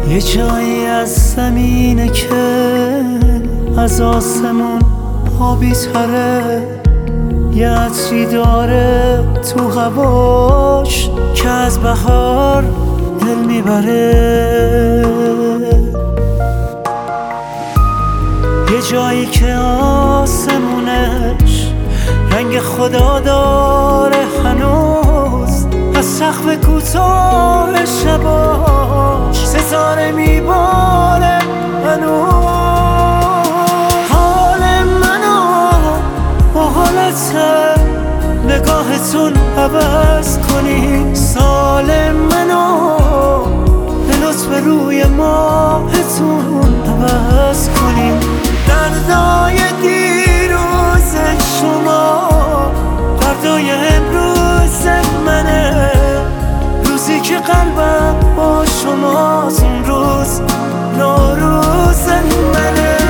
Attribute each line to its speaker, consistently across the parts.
Speaker 1: یه جایی از زمینه که از آسمون آبی تره، یه عطری داره تو هواش که از بهار دل میبره. یه جایی که آسمونش رنگ خدا داره هنوز، از سقف کوتاه شباش ستاره میباره هنوز. حال منو با حالت نگاهتون عوض کنی، سال منو به لطف روی ماهتون عوض کنی. دردای دیروز شما دردای امروز منه، روزی که قلبم با شماست اون روز نوروز منه.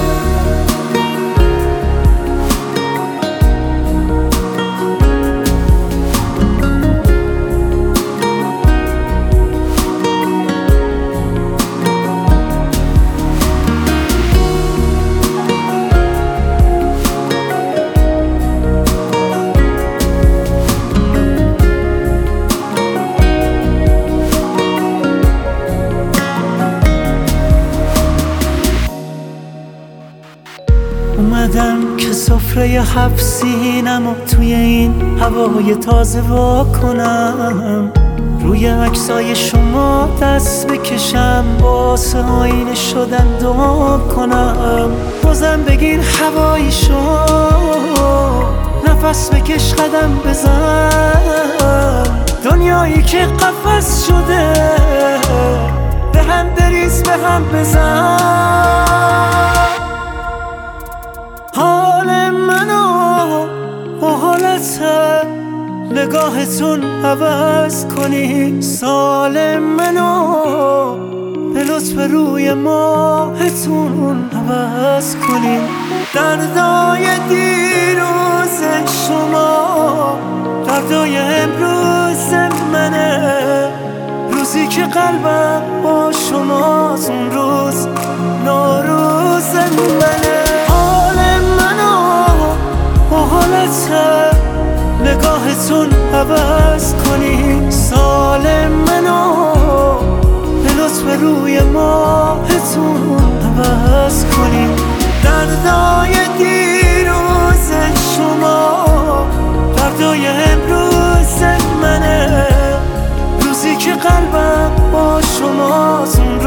Speaker 1: اومدم که سفره 7 سینمو توی این هوای تازه وا کنم، روی عکسای شما دست بکشم، واسه آینه شدن دعا کنم. بازم بگیر هوایی شو، نفس بکش قدم بزن، دنیایی که قفس شده به هم بریز به هم بزن. حال منو با حالت نگاهتون عوض کنی، سال منو به لطف روی ماهتون عوض کنی. دردای دیروز شما دردای امروز منه، روزی که قلبم با شماست اون روز نوروز منه. با حالت نگاهتون عوض کنی، سال منو به لطف روی ماهتون عوض کنی. دردای دیروز شما دردای امروز منه، روزی که قلبم با شماست اون